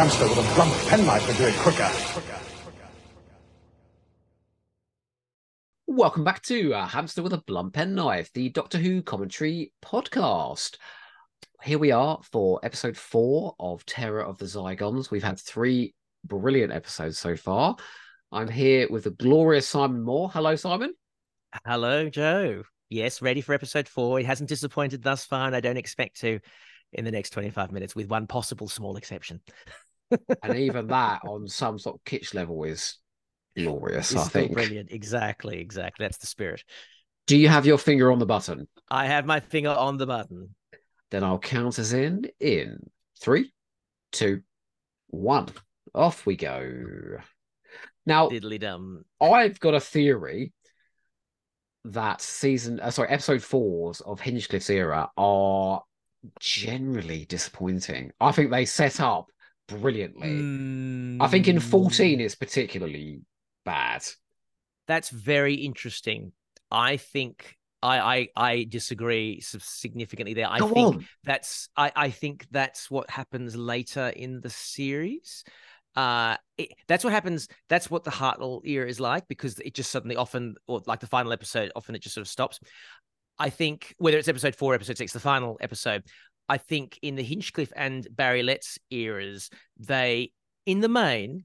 hamster with a blunt penknife would do it quicker. Welcome back to Hamster with a Blunt Penknife, the Doctor Who commentary podcast. Here we are for episode 4 of Terror of the Zygons. We've had 3 brilliant episodes so far. I'm here with the glorious Simon Moore. Hello, Simon. Hello, Joe. Yes, ready for episode 4. It hasn't disappointed thus far, and I don't expect to in the next 25 minutes, with one possible small exception. And even that, on some sort of kitsch level, is glorious, I think. Brilliant. Exactly. That's the spirit. Do you have your finger on the button? I have my finger on the button. Then I'll count us in 3, 2, 1. Off we go. Now, Diddly-dum. I've got a theory that episode 4s of Hinchcliffe's era are generally disappointing. I think they set up brilliantly. I think in 14 it's particularly bad. That's very interesting. I think I disagree significantly there. I think that's what happens later in the series. That's what happens. That's what the Hartnell era is like, because it just suddenly often, or like the final episode, often it just sort of stops. I think whether it's episode 4 or episode 6, the final episode, I think in the Hinchcliffe and Barry Letts eras, they, in the main,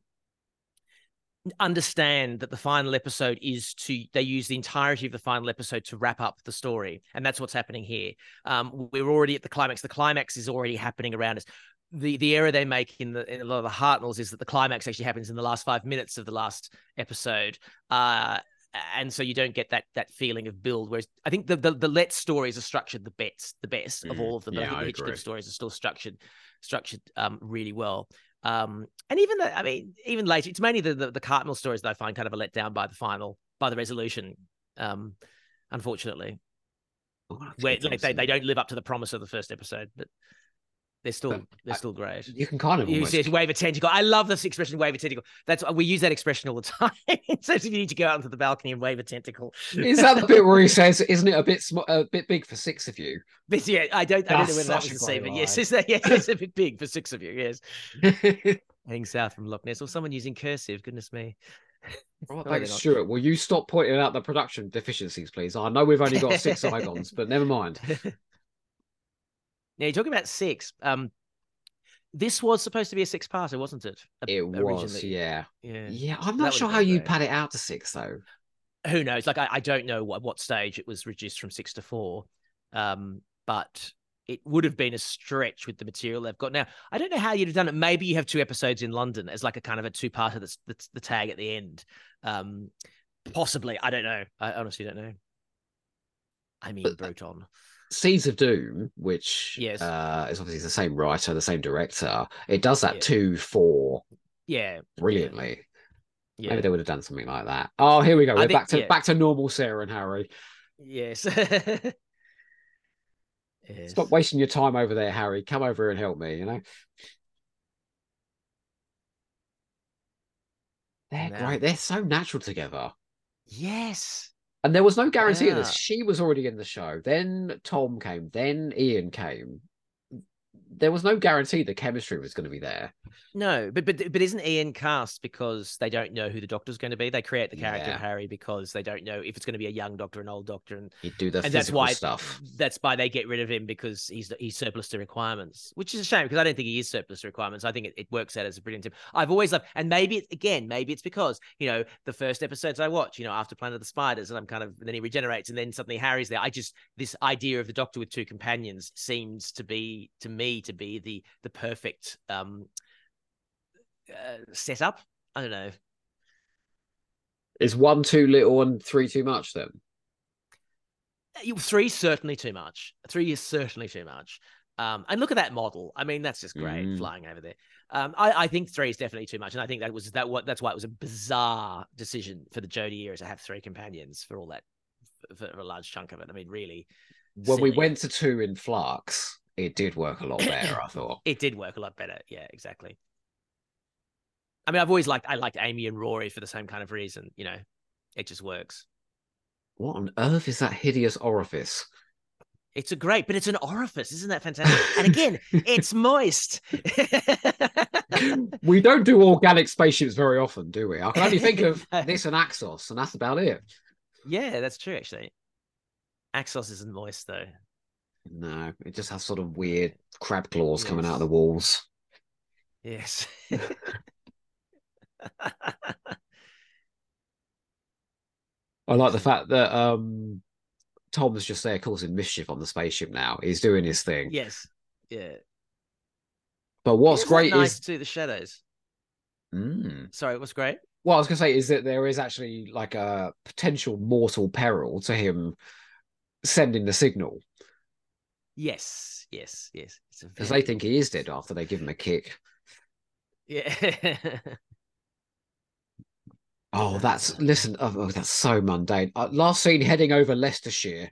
understand that the final episode they use the entirety of the final episode to wrap up the story. And that's what's happening here. We're already at the climax. The climax is already happening around us. The error they make in a lot of the Hartnells is that the climax actually happens in the last 5 minutes of the last episode. And so you don't get that feeling of build. Whereas I think the Letts stories are structured the best of all of them. But I think the Hinchcliffe stories are still structured really well. And even later, it's mainly the Cartmel stories that I find kind of a letdown by the resolution, unfortunately. Where they don't live up to the promise of the first episode, but they're still great. You can kind of use wave a tentacle. I love this expression, wave a tentacle. We use that expression all the time. So if you need to go out onto the balcony and wave a tentacle. Is that the bit where he says, "Isn't it a bit big for 6 of you?" But yeah, I don't know whether that was the same, but yes, it's a bit big for 6 of you. Yes, heading south from Loch Ness, or someone using cursive. Goodness me. Thanks, Stuart. Will you stop pointing out the production deficiencies, please? I know we've only got 6 Zygons, but never mind. Now, you're talking about 6. This was supposed to be a 6-parter, wasn't it? It was, yeah. I'm not sure how you pad it out to 6, though. Who knows? Like, I don't know what stage it was reduced from 6 to 4, but it would have been a stretch with the material they've got now. I don't know how you'd have done it. Maybe you have 2 episodes in London as like a kind of a 2-parter that's the tag at the end. Possibly, I don't know. I honestly don't know. I mean, Bruton. Seeds of Doom, which is obviously the same writer, the same director, it does that 2-4 brilliantly. Yeah. Maybe they would have done something like that. Oh, here we go. We're back to normal Sarah and Harry. Yes. Yes. Stop wasting your time over there, Harry. Come over here and help me, They're great. They're so natural together. Yes. And there was no guarantee of this. She was already in the show. Then Tom came. Then Ian came. There was no guarantee the chemistry was going to be there. No, but isn't Ian cast because they don't know who the Doctor's going to be? They create the character of Harry because they don't know if it's going to be a young Doctor, an old Doctor, and you do the physical stuff. That's why they get rid of him, because he's surplus to requirements, which is a shame because I don't think he is surplus to requirements. I think it works out as a brilliant team. I've always loved, and maybe it's because the first episodes I watch, after Planet of the Spiders, and then he regenerates, and then suddenly Harry's there. This idea of the Doctor with 2 companions seems to me to be the perfect setup. I don't know. Is 1 too little and 3 too much then? 3 certainly too much. 3 is certainly too much. And look at that model. I mean, that's just great flying over there. I think 3 is definitely too much, and I think that's why it was a bizarre decision for the Jodie era to have 3 companions for all that, for a large chunk of it. I mean, really. When we went to 2 in Flux, it did work a lot better, I thought. It did work a lot better. Yeah, exactly. I mean, I liked Amy and Rory for the same kind of reason. It just works. What on earth is that hideous orifice? It's but it's an orifice. Isn't that fantastic? And again, it's moist. We don't do organic spaceships very often, do we? I can only think of this and Axos, and that's about it. Yeah, that's true, actually. Axos isn't moist, though. No, it just has sort of weird crab claws coming out of Yes. the walls. Yes. I like the fact that Tom's just there causing mischief on the spaceship now. He's doing his thing. Yes. Yeah. But what's Isn't that great nice is to the shadows. Mm. Sorry, what's great? What I was going to say is that there is actually like a potential mortal peril to him sending the signal Yes. Yes. Yes. It's a because very they think he is dead after they give him a kick. Yeah. Oh, that's so mundane. Last scene heading over Leicestershire.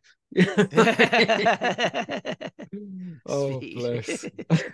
Oh, bless.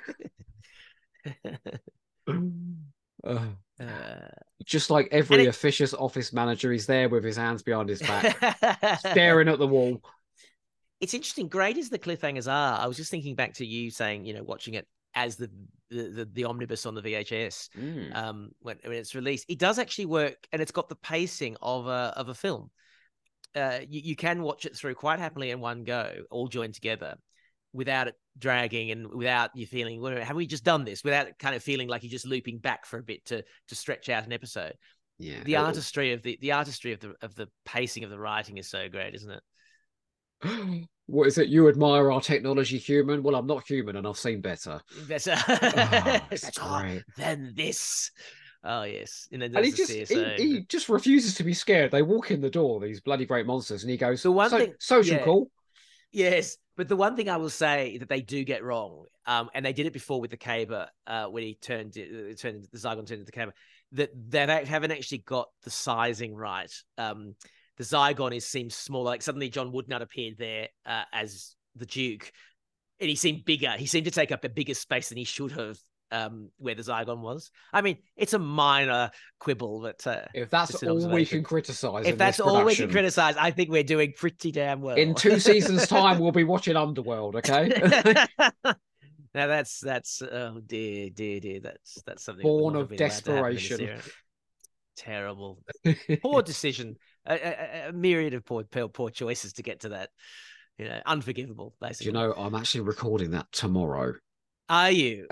Uh, just like every officious office manager, he's there with his hands behind his back, staring at the wall. It's interesting. Great as the cliffhangers are, I was just thinking back to you saying, watching it as the omnibus on the VHS when it's released. It does actually work, and it's got the pacing of a film. You can watch it through quite happily in one go, all joined together, without it dragging and without you feeling, well, have we just done this? Without it kind of feeling like you're just looping back for a bit to stretch out an episode. Yeah, the artistry of the pacing of the writing is so great, isn't it? What is it? You admire our technology, human? Well, I'm not human, and I've seen better. Better, great. than this. Oh yes, and he just refuses to be scared. They walk in the door, these bloody great monsters, and he goes, "The one thing, social call." Yes, but the one thing I will say that they do get wrong, and they did it before with the Caber when he the Zygon turned into Caber, that they haven't actually got the sizing right. The Zygon seems smaller. Like suddenly John Woodnut appeared there as the Duke, and he seemed bigger. He seemed to take up a bigger space than he should have where the Zygon was. I mean, it's a minor quibble, but if that's all we can criticize, I think we're doing pretty damn well. In 2 seasons' time, we'll be watching Underworld. Okay. Now that's oh dear, that's something born of desperation. Terrible, poor decision. A myriad of poor choices to get to that. Unforgivable. Basically. Do you know, I'm actually recording that tomorrow. Are you?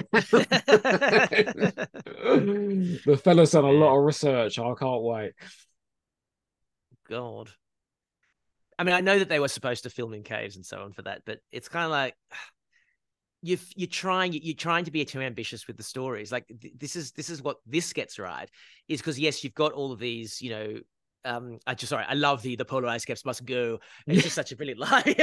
The fella's done a lot of research. I can't wait. God. I mean, I know that they were supposed to film in caves and so on for that, but it's kind of like you're trying to be too ambitious with the stories. Like this is what this gets right, is because yes, you've got all of these, I love the polarized caps must go. It's just such a brilliant line.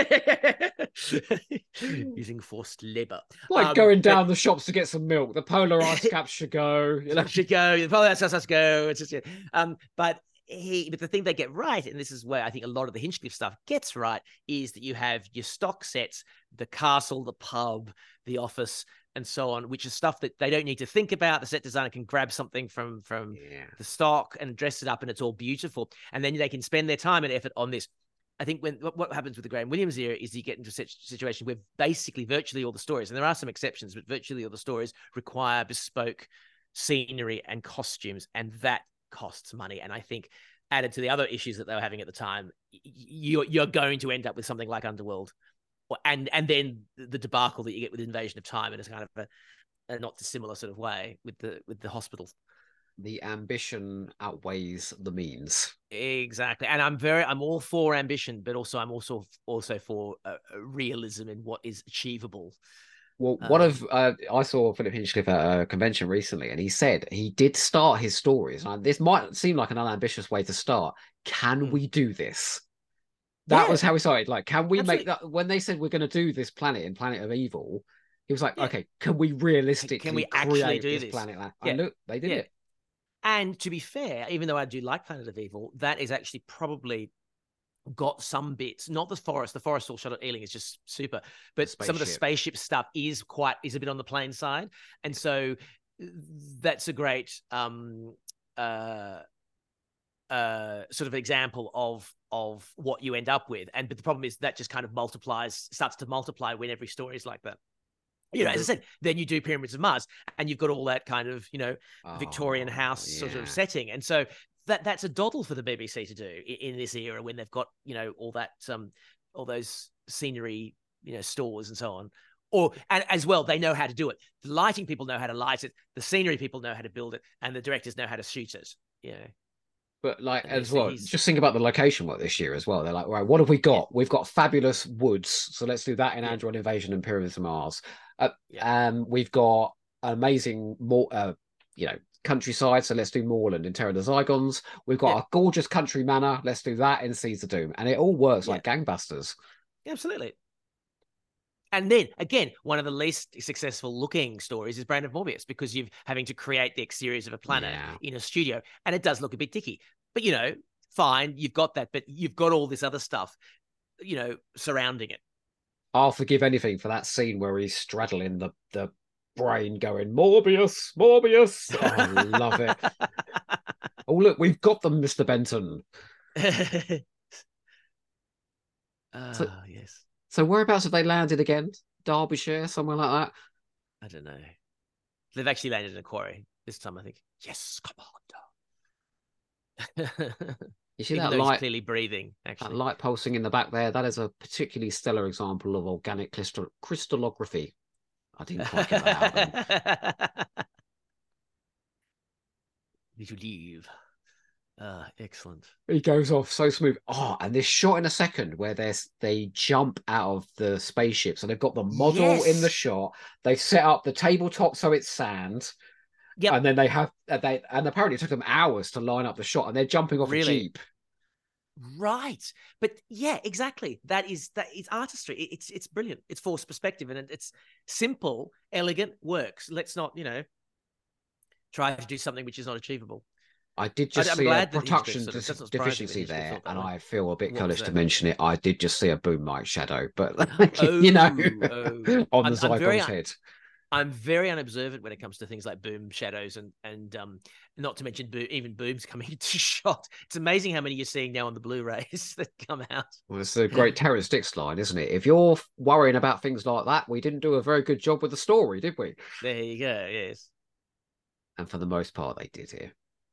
Using forced labor. Like going down the shops to get some milk. The polarized caps should go. Should go. The polarized caps must go. It's just but the thing they get right, and this is where I think a lot of the Hinchcliffe stuff gets right, is that you have your stock sets, the castle, the pub, the office, and so on, which is stuff that they don't need to think about. The set designer can grab something from the stock and dress it up, and it's all beautiful. And then they can spend their time and effort on this. I think what happens with the Graham Williams era is you get into a situation where basically virtually all the stories, and there are some exceptions, but virtually all the stories require bespoke scenery and costumes, and that costs money. And I think added to the other issues that they were having at the time, you're going to end up with something like Underworld, and then the debacle that you get with Invasion of Time, and it's kind of a not dissimilar sort of way with the hospitals. The ambition outweighs the means. Exactly, and I'm all for ambition, but also I'm also for realism in what is achievable. Well, I saw Philip Hinchcliffe at a convention recently, and he said he did start his stories. And this might seem like an unambitious way to start. Can we do this? That was how he started. Like, can we make that? When they said we're going to do this planet in Planet of Evil, he was like, okay, can we realistically actually do this planet? And look, they did it. And to be fair, even though I do like Planet of Evil, that is actually probably got some bits, not the forest all shot at Ealing is just super, but some of the spaceship stuff is a bit on the plain side. And so that's a great sort of example of what you end up with. But the problem is that just kind of starts to multiply when every story is like that. You know, as I said, then you do Pyramids of Mars, and you've got all that kind of, Victorian Oh, house sort of yeah. setting, and so that's a doddle for the BBC to do in this era when they've got all that all those scenery, stores and so on. And as well, they know how to do it. The lighting people know how to light it. The scenery people know how to build it, and the directors know how to shoot it. But like And as so well, just think about the location work this year as well. They're like, right, what have we got? We've got fabulous woods, so let's do that in Android Invasion and Pyramids of Mars. We've got amazing countryside, so let's do Moorland in Terror of the Zygons. We've got a gorgeous country manor, let's do that in Seeds of Doom, and it all works like gangbusters. Absolutely. And then again, one of the least successful looking stories is Brand of Morbius, because you're having to create the exteriors of a planet in a studio, and it does look a bit dicky. But fine, you've got that, but you've got all this other stuff, surrounding it. I'll forgive anything for that scene where he's straddling the brain, going Morbius, Morbius. Oh, I love it. Oh look, we've got them, Mr. Benton. Yes. So whereabouts have they landed again? Derbyshire, somewhere like that? I don't know. They've actually landed in a quarry this time, I think. Yes, Commander. You see Even that though light? He's clearly breathing, actually. That light pulsing in the back there, that is a particularly stellar example of organic crystallography. I didn't quite get that out. Did you leave? Excellent. He goes off so smooth. Oh, and this shot in a second where they jump out of the spaceship. So they've got the model in the shot. They've set up the tabletop so it's sand. Yep. And then and apparently it took them hours to line up the shot, and they're jumping off a Jeep. Right. But yeah, exactly. That is artistry. It's brilliant. It's forced perspective, and it's simple, elegant, works. Let's not, try to do something which is not achievable. I did just see a production deficiency there, and I feel a bit cullish to mention it. I did just see a boom mic shadow, but on the Zygon's head. I'm very unobservant when it comes to things like boom shadows and not to mention even booms coming into shot. It's amazing how many you're seeing now on the Blu-rays that come out. Well, it's a great Terrence Dicks line, isn't it? If you're worrying about things like that, we didn't do a very good job with the story, did we? There you go. Yes. And for the most part, they did here.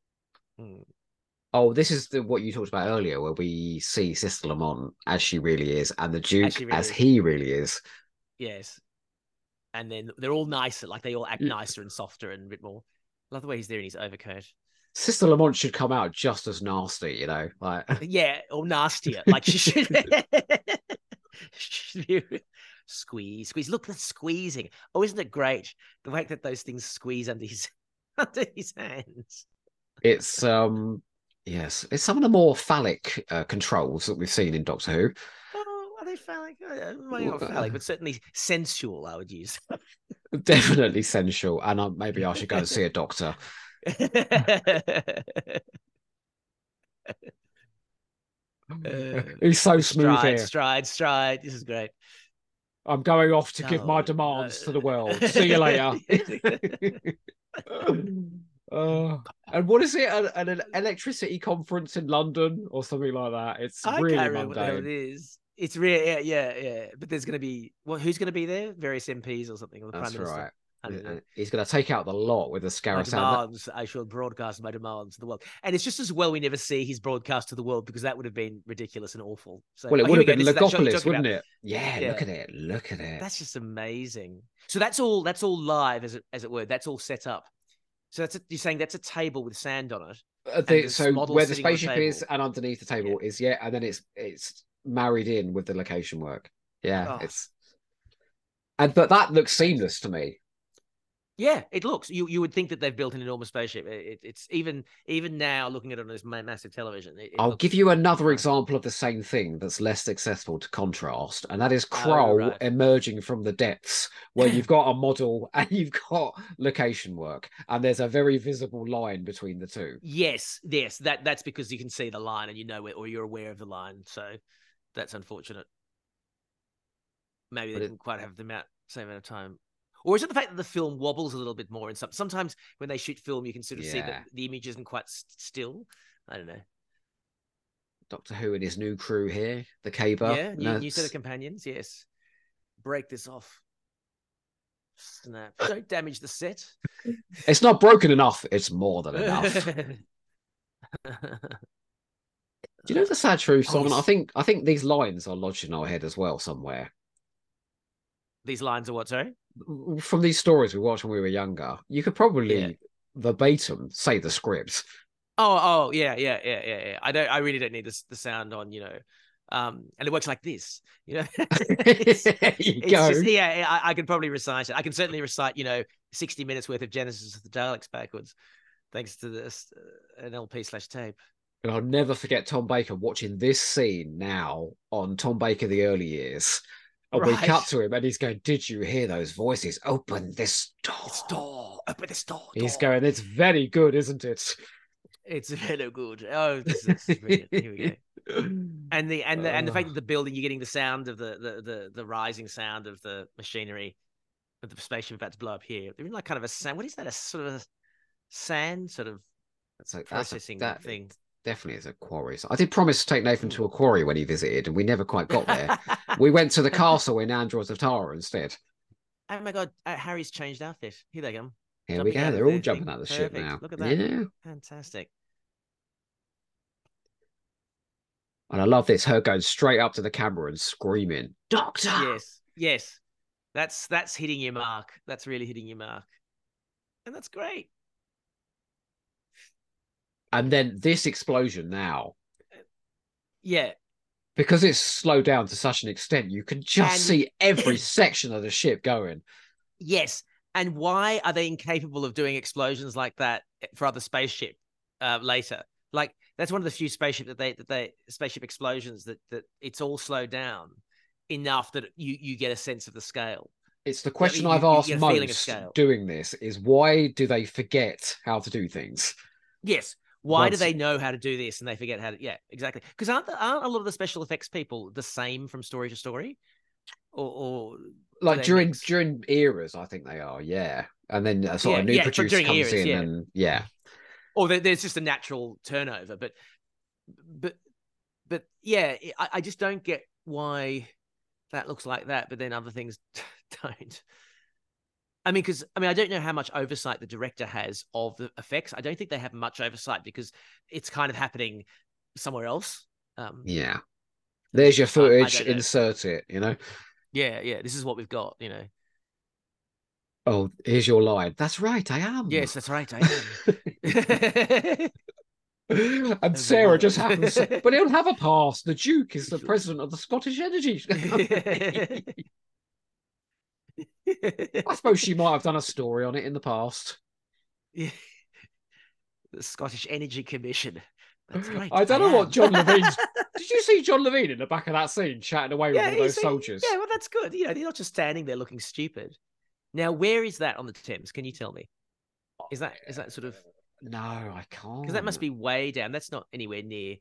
Oh, this is what you talked about earlier, where we see Sister Lamont as she really is, and the Duke as he really is. Yes. And then they're all nicer, like they all act nicer and softer and a bit more. I love the way he's there in his overcoat. Sister Lamont should come out just as nasty, like or nastier. Like she should. Squeeze. Look, that's squeezing. Oh, isn't it great? The way that those things squeeze under his hands. It's yes, it's some of the more phallic controls that we've seen in Doctor Who. Oh, are they phallic? Maybe not phallic, but certainly sensual, I would use. Definitely sensual, and maybe I should go and see a doctor. He's so smooth here. Stride. This is great. I'm going off to give my demands to the world. See you later. And what is it? An electricity conference in London or something like that? It's really can't mundane. remember what the hell it is. It's real, yeah. But there's going to be who's going to be there? Various MPs or something, or the Prime Minister. Right. He's going to take out the lot with a Scarif sound. I shall broadcast my demands to the world. And it's just as well we never see his broadcast to the world, because that would have been ridiculous and awful. So, well, it would have been Logopolis, wouldn't it? Yeah, look at it. That's just amazing. So that's all live, as it were. That's all set up. So you're saying that's a table with sand on it. So where the spaceship is and underneath the table is, and then it's married in with the location work. Yeah, but that looks seamless to me. Yeah, it looks. You would think that they've built an enormous spaceship. It's even now looking at it on this massive television. I'll give you another example of the same thing that's less successful to contrast, and that is Krull emerging from the depths, where you've got a model and you've got location work, and there's a very visible line between the two. Yes. That's because you can see the line and you know it, or you're aware of the line. So that's unfortunate. Maybe they didn't quite have the same amount of time. Or is it the fact that the film wobbles a little bit more? And sometimes when they shoot film, you can sort of see that the image isn't quite still. I don't know. Doctor Who and his new crew here, the Caber. Yeah, new set of companions. Yes, break this off. snap! Don't damage the set. It's not broken enough. It's more than enough. Do you know the sad truth, Simon? Yes. I think these lines are lodged in our head as well somewhere. These lines are what? Sorry. From these stories we watched when we were younger, you could probably verbatim say the script. Oh, yeah. I really don't need the sound on, and it works like this, it's go. just, I could probably recite it. I can certainly recite, 60 minutes worth of Genesis of the Daleks backwards, thanks to this an LP/tape. And I'll never forget Tom Baker watching this scene now on Tom Baker the early years. And we cut to him and he's going, "Did you hear those voices? Open this door. This door. Open this door. He's going, "It's very good, isn't it?" It's very good. Oh, this is brilliant. Here we go. And the fact that the building, you're getting the sound of the rising sound of the machinery of the spaceship about to blow up here. They're in like kind of a sand. What is that? A sort of a sand sort of processing thing. Definitely is a quarry. So I did promise to take Nathan to a quarry when he visited, and we never quite got there. We went to the castle in Andros of Tara instead. Oh my God, Harry's changed outfit. Here they go. Here we go. They're all jumping out of the ship now. Look at that. Yeah. Fantastic. And I love this, her going straight up to the camera and screaming, "Doctor!" Yes. That's hitting your mark. That's really hitting your mark. And that's great. And then this explosion now. Yeah. Because it's slowed down to such an extent, you can just see every section of the ship going. Yes. And why are they incapable of doing explosions like that for other spaceship later? Like, that's one of the few spaceship spaceship explosions that it's all slowed down enough that you get a sense of the scale. It's the question I've asked most doing this is, why do they forget how to do things? Yes. Why do they know how to do this and they forget how to? Yeah, exactly. Because aren't a lot of the special effects people the same from story to story, or like during eras? I think they are. Yeah, and then a sort of new producer comes in, and or there's just a natural turnover. But yeah, I just don't get why that looks like that, but then other things don't. I mean, I don't know how much oversight the director has of the effects. I don't think they have much oversight because it's kind of happening somewhere else. Yeah. There's your footage, insert it, Yeah. This is what we've got, Oh, here's your line. That's right, I am. Yes, that's right, I am. And Sarah just happens to, but he'll have a pass. The Duke is the president of the Scottish Energy. I suppose she might have done a story on it in the past. Yeah. The Scottish Energy Commission. That's right. I don't know what John Levine's... Did you see John Levine in the back of that scene chatting away with all those soldiers? Yeah, well, that's good. They're not just standing there looking stupid. Now, where is that on the Thames? Can you tell me? Is that sort of... No, I can't. Because that must be way down. That's not anywhere near...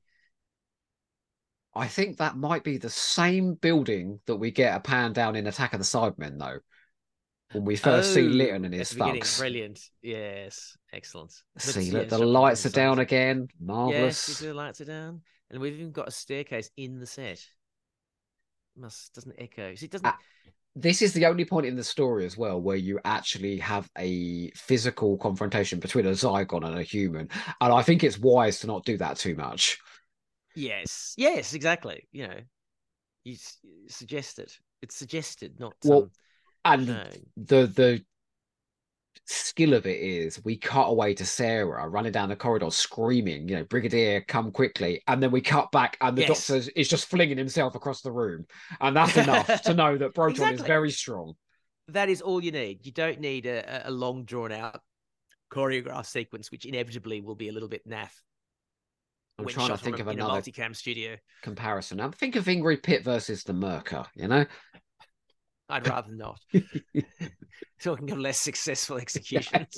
I think that might be the same building that we get a pan down in Attack of the Cybermen, though. When we first see Lytton and his thugs. Brilliant. Yes. Excellent. See, look, the lights are down again. Marvellous. Yes, the lights are down. And we've even got a staircase in the set. Doesn't echo. See, it doesn't... This is the only point in the story as well where you actually have a physical confrontation between a Zygon and a human. And I think it's wise to not do that too much. Yes, exactly. You suggested. It's suggested, not... And the skill of it is we cut away to Sarah running down the corridor screaming, "Brigadier, come quickly." And then we cut back and the doctor is just flinging himself across the room. And that's enough to know that Proton is very strong. That is all you need. You don't need a long drawn out choreographed sequence, which inevitably will be a little bit naff. I'm trying to think of another multicam studio comparison. I'm thinking of Ingrid Pitt versus the Merker, I'd rather not. Talking of less successful executions.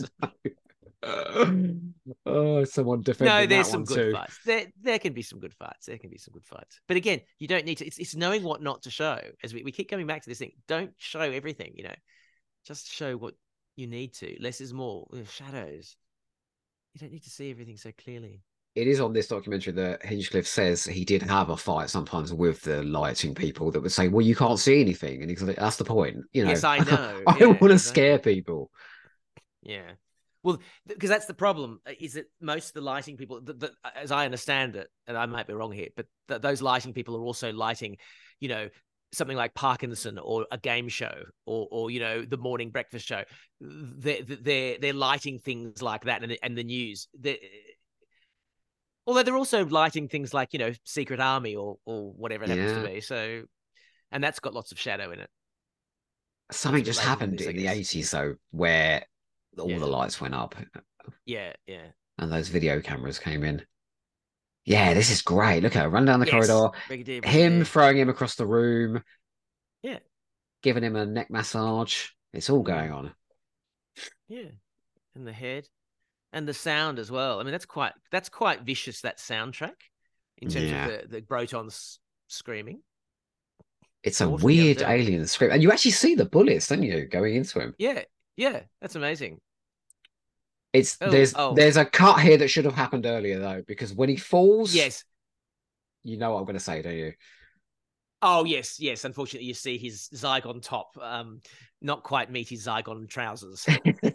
Someone defending No, there's that some one good too. fights. There can be some good fights. But again, you don't need to. It's knowing what not to show. As we keep coming back to this thing. Don't show everything. Just show what you need to. Less is more. Shadows. You don't need to see everything so clearly. it is on this documentary that Hinchcliffe says he did have a fight sometimes with the lighting people that would say, "Well, you can't see anything," and he's like, "That's the point, you know." Yes, I know. I Yeah, don't want to exactly. scare people. Yeah. Well, because that's the problem, is that most of the lighting people, as I understand it, and I might be wrong here, but those lighting people are also lighting, you know, something like Parkinson or a game show or you know, the morning breakfast show. They're lighting things like that, and the news. Although they're also lighting things like, you know, Secret Army or whatever it happens to Yeah, be. So, and that's got lots of shadow in it. That's something a bit just later than happened this, I in the guess. '80s though, where all the Yeah. lights went up Yeah. Yeah. and those video cameras came in. Yeah, this is great. Look at her run down the Yes. corridor, Brigadier, him Brigadier. throwing him across the room, Yeah. giving him a neck massage. It's all going Mm. on. Yeah. And the head and the sound as well. I mean, that's quite vicious, that soundtrack, in terms of Yeah. the Brotons screaming. It's a Brought him down weird dirty. alien script. And you actually see the bullets, don't you, going into him? Yeah. Yeah. That's amazing. It's Oh, oh. there's a cut here that should have happened earlier though, because when he falls, Yes. you know what I'm gonna say, don't you? Oh, yes. Yes. Unfortunately, you see his Zygon top not quite meet his Zygon trousers.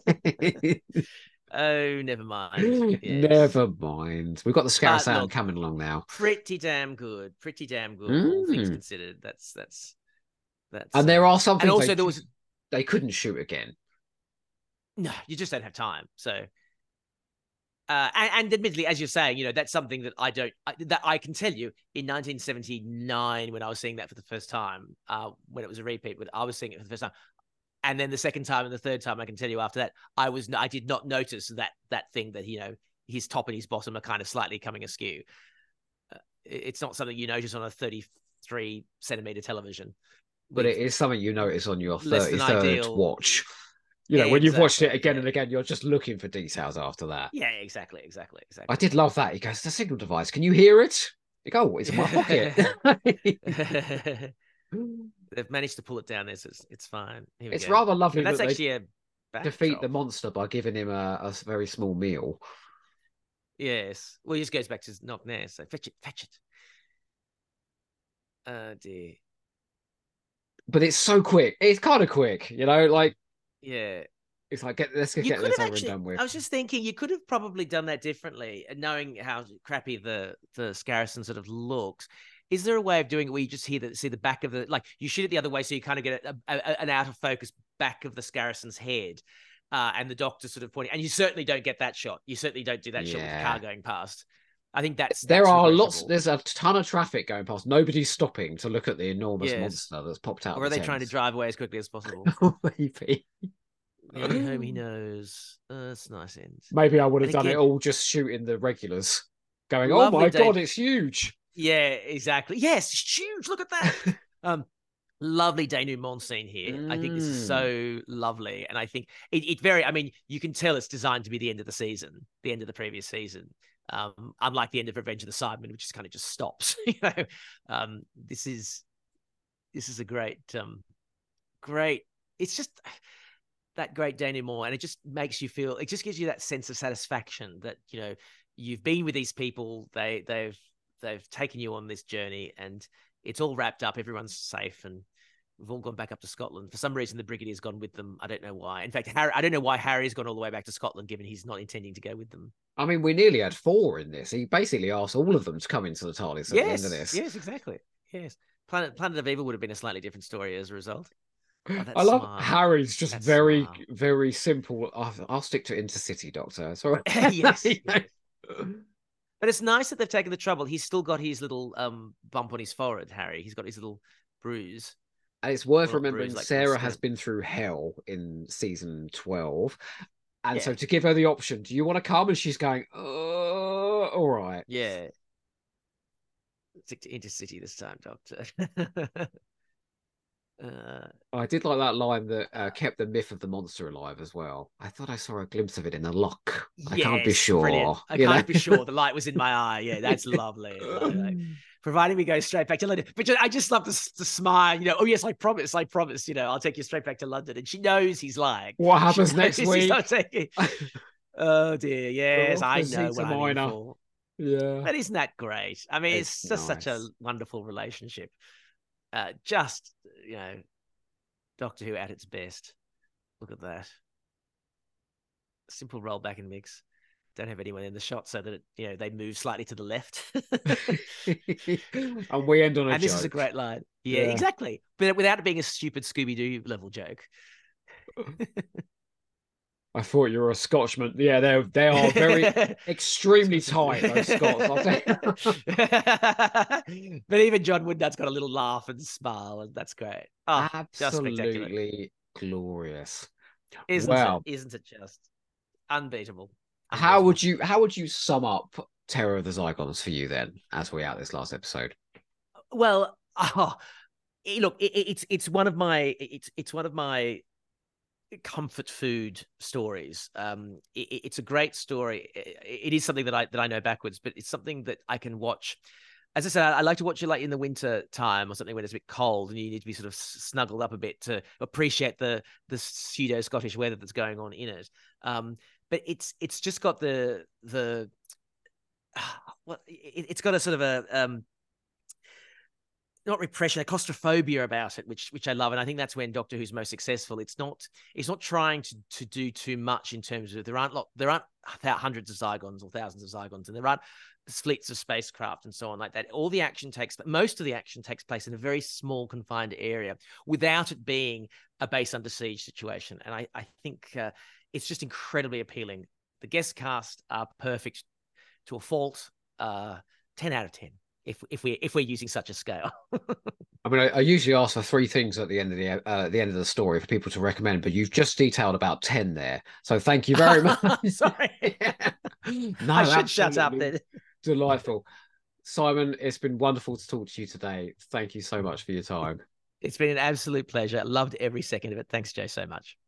Oh, never mind. Yes. Never mind. We've got the But Scarasan look, coming along now. pretty damn good. Pretty damn good, all things Mm. considered. That's And there are some and things also there was they couldn't shoot again. no, you just don't have time. So and admittedly, as you're saying, you know, that's something that that I can tell you in 1979 when I was seeing that for the first time, when it was a repeat, when I was seeing it for the first time, and then the second time and the third time, I can tell you after that, I did not notice that thing that, you know, his top and his bottom are kind of slightly coming askew. It's not something you notice on a 33 centimeter television. But it is something you notice on your Less than 33rd ideal watch. You know, when you've watched it Exactly, again yeah. and again, you're just looking for details after that. Yeah, exactly. I did love that. He goes, the signal device. Can you hear it? You go, oh, it's in my pocket. They've managed to pull it down. It's fine. Here we It's go. rather lovely And that's that actually they a defeat the backdrop. monster by giving him a very small meal. Yes. Well, he just goes back to Knock Ness. So fetch it. Oh dear. But it's so quick. It's kind of quick, you know, like Yeah. it's like let's get You could this have over and actually. done with. I was just thinking you could have probably done that differently, and knowing how crappy the Scarrison sort of looks. Is there a way of doing it where you just see the back of the, like, you shoot it the other way so you kind of get an out of focus back of the Scarrison's head, and the Doctor sort of pointing, and you certainly don't get that shot. You certainly don't do that shot with the car going past. I think that's There are regrettable. there's a ton of traffic going past. Nobody's stopping to look at the enormous Yes. monster that's popped out. Or are of the they trying to Thames. drive away as quickly as possible? Maybe. The only home he knows. That's a nice end. Maybe I would have And done it again, all just shooting the regulars, going, "Oh lovely my day. god, it's huge!" Yeah, exactly. Yes, it's huge. Look at that. Lovely denouement scene here. I think this is so lovely, and I think it very. I mean, you can tell it's designed to be the end of the season, the end of the previous season. Unlike the end of Revenge of the Cybermen, which just kind of just stops. You know, this is a great. It's just that great denouement, and it just makes you feel. It just gives you that sense of satisfaction that, you know, you've been with these people. They've taken you on this journey, and it's all wrapped up. Everyone's safe, and we've all gone back up to Scotland. For some reason, the Brigadier's gone with them. I don't know why. In fact, I don't know why Harry's gone all the way back to Scotland, given he's not intending to go with them. I mean, we nearly had 4 in this. He basically asked all of them to come into the TARDIS at the end of this. Yes, exactly. Yes, Planet of Evil would have been a slightly different story as a result. Oh, I love smile. Harry's just That very, smile. very simple. I'll stick to Intercity, Doctor. It's all right. Yes. But it's nice that they've taken the trouble. He's still got his little bump on his forehead, Harry. He's got his little bruise. And it's worth Well, remembering bruise, like Sarah this, has been through hell in season 12. And Yeah. so to give her the option, do you want to come? And she's going, all right. Yeah. Stick to Intercity this time, Doctor. I did like that line that kept the myth of the monster alive as well. I thought I saw a glimpse of it in the lock. I can't be Yes, sure. brilliant. I can't be sure. The light was in my eye. Yeah, that's lovely. Providing we go straight back to London. But I just love the smile, you know, oh yes, I promise, you know, I'll take you straight back to London. And she knows he's lying. What happens She next knows week? he's not taking... Oh dear, yes, We're off I to know Zeta what I'm in Minor. for. Yeah. But isn't that great? I mean, it's just such a nice. wonderful relationship. Just, Doctor Who at its best. Look at that. Simple roll back and mix. Don't have anyone in the shot so that they move slightly to the left. And we end on a and joke. this is a great line. Yeah, exactly. But without it being a stupid Scooby-Doo level joke. I thought you were a Scotchman. Yeah, they are very extremely tight, those Scots. I'll tell you. But even John Woodnutt's got a little laugh and smile, and that's great. Oh, just spectacular. Absolutely glorious. Isn't it just unbeatable? How would you sum up Terror of the Zygons for you then, as we out this last episode? Well, look, it's one of my comfort food stories. It's a great story. It is something that I know backwards, but it's something that I can watch. As I said, I like to watch it like in the winter time or something when it's a bit cold and you need to be sort of snuggled up a bit to appreciate the pseudo Scottish weather that's going on in it. But it's just got it's got a sort of a not repression, a claustrophobia about it, which I love, and I think that's when Doctor Who's most successful. It's not trying to do too much in terms of there aren't hundreds of Zygons or thousands of Zygons, and there aren't fleets of spacecraft and so on like that. Most of the action takes place in a very small confined area without it being a base under siege situation, and I think it's just incredibly appealing. The guest cast are perfect to a fault. 10 out of 10. If we're using such a scale. I mean, I usually ask for 3 things at the end of the story for people to recommend, but you've just detailed about 10 there. So thank you very much. Sorry. No, I should shut up then. Delightful. Simon, it's been wonderful to talk to you today. Thank you so much for your time. It's been an absolute pleasure. Loved every second of it. Thanks, Joe, so much.